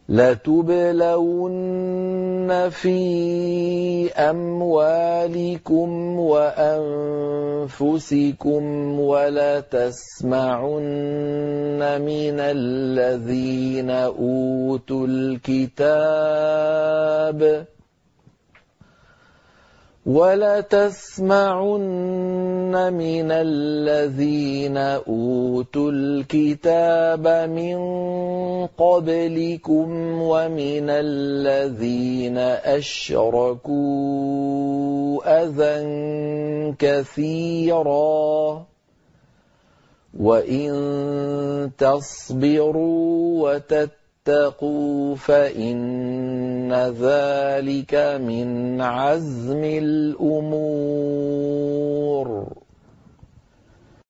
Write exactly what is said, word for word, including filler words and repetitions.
لَتُبْلَوُنَّ فِي أَمْوَالِكُمْ وَأَنفُسِكُمْ وَلَتَسْمَعُنَّ مِنَ الَّذِينَ أُوتُوا الْكِتَابَ وَلَتَسْمَعُنَّ مِنَ الَّذِينَ أُوتُوا الْكِتَابَ مِن قَبْلِكُمْ وَمِنَ الَّذِينَ أَشْرَكُوا أَذًى كَثِيرًا وَإِن تَصْبِرُوا وَتَتَّقُوا فَإِنَّ ذَلِكَ مِنْ عَزْمِ الْأُمُورِ.